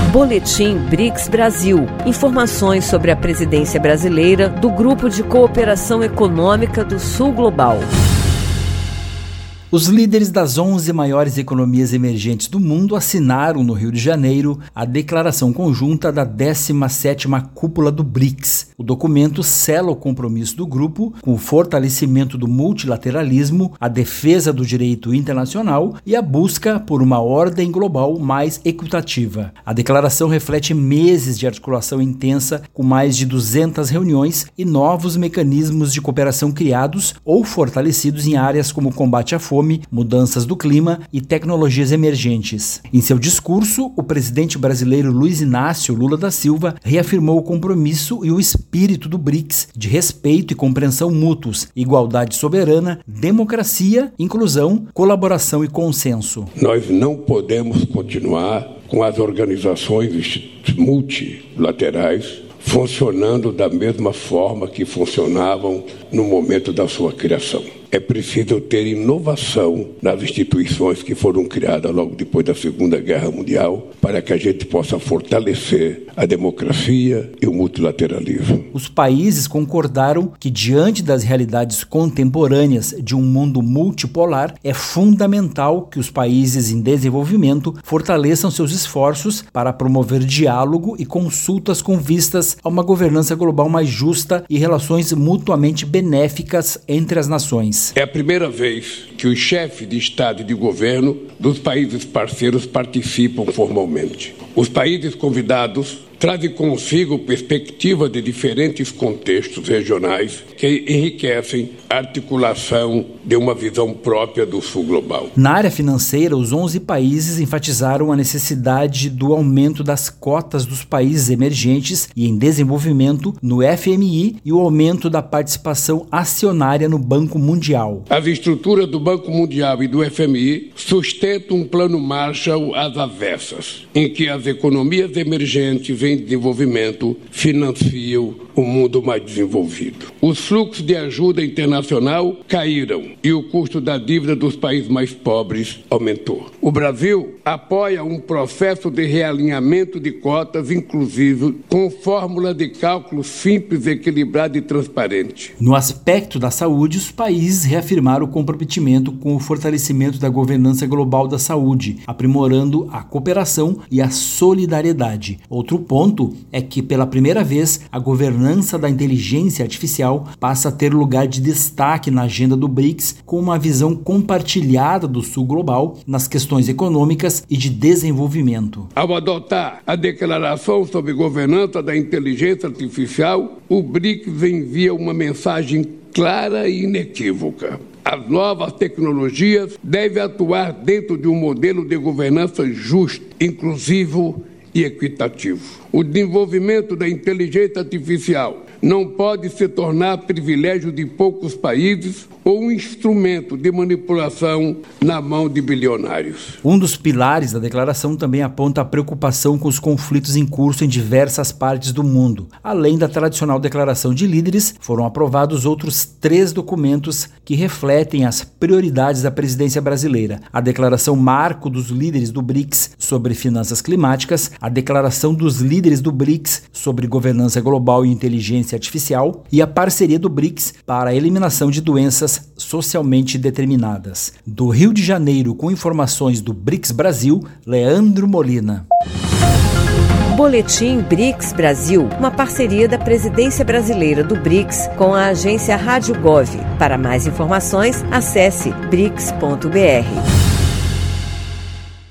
Boletim BRICS Brasil. Informações sobre a presidência brasileira do Grupo de Cooperação Econômica do Sul Global. Os líderes das 11 maiores economias emergentes do mundo assinaram no Rio de Janeiro a declaração conjunta da 17ª Cúpula do BRICS. O documento sela o compromisso do grupo com o fortalecimento do multilateralismo, a defesa do direito internacional e a busca por uma ordem global mais equitativa. A declaração reflete meses de articulação intensa, com mais de 200 reuniões e novos mecanismos de cooperação criados ou fortalecidos em áreas como combate à fome, mudanças do clima e tecnologias emergentes. Em seu discurso, o presidente brasileiro Luiz Inácio Lula da Silva reafirmou o compromisso e o espírito do BRICS de respeito e compreensão mútuos, igualdade soberana, democracia, inclusão, colaboração e consenso. Nós não podemos continuar com as organizações multilaterais funcionando da mesma forma que funcionavam no momento da sua criação. É preciso ter inovação nas instituições que foram criadas logo depois da Segunda Guerra Mundial para que a gente possa fortalecer a democracia e o multilateralismo. Os países concordaram que, diante das realidades contemporâneas de um mundo multipolar, é fundamental que os países em desenvolvimento fortaleçam seus esforços para promover diálogo e consultas com vistas a uma governança global mais justa e relações mutuamente benéficas entre as nações. É a primeira vez que os chefes de Estado e de governo dos países parceiros participam formalmente. Os países convidados trazem consigo perspectivas de diferentes contextos regionais que enriquecem a articulação de uma visão própria do Sul Global. Na área financeira, os 11 países enfatizaram a necessidade do aumento das cotas dos países emergentes e em desenvolvimento no FMI e o aumento da participação acionária no Banco Mundial. As estruturas do Banco Mundial e do FMI sustentam um plano Marshall às avessas, em que as economias emergentes em desenvolvimento financiam o mundo mais desenvolvido. Os fluxos de ajuda internacional caíram e o custo da dívida dos países mais pobres aumentou. O Brasil apoia um processo de realinhamento de cotas inclusivo com fórmula de cálculo simples, equilibrada e transparente. No aspecto da saúde, os países reafirmaram o comprometimento com o fortalecimento da governança global da saúde, aprimorando a cooperação e a solidariedade. Outro ponto é que, pela primeira vez, a governança da inteligência artificial passa a ter lugar de destaque na agenda do BRICS, com uma visão compartilhada do Sul Global nas questões econômicas e de desenvolvimento. Ao adotar a Declaração sobre Governança da Inteligência Artificial, o BRICS envia uma mensagem clara e inequívoca. As novas tecnologias devem atuar dentro de um modelo de governança justo, inclusivo e equitativo. O desenvolvimento da inteligência artificial não pode se tornar privilégio de poucos países ou um instrumento de manipulação na mão de bilionários. Um dos pilares da declaração também aponta a preocupação com os conflitos em curso em diversas partes do mundo. Além da tradicional declaração de líderes, foram aprovados outros 3 documentos que refletem as prioridades da presidência brasileira. A declaração marco dos líderes do BRICS sobre finanças climáticas, a declaração dos líderes do BRICS sobre governança global e inteligência artificial e a parceria do BRICS para a eliminação de doenças socialmente determinadas. Do Rio de Janeiro, com informações do BRICS Brasil, Leandro Molina. Boletim BRICS Brasil, uma parceria da presidência brasileira do BRICS com a agência Rádio Gov. Para mais informações, acesse brics.br.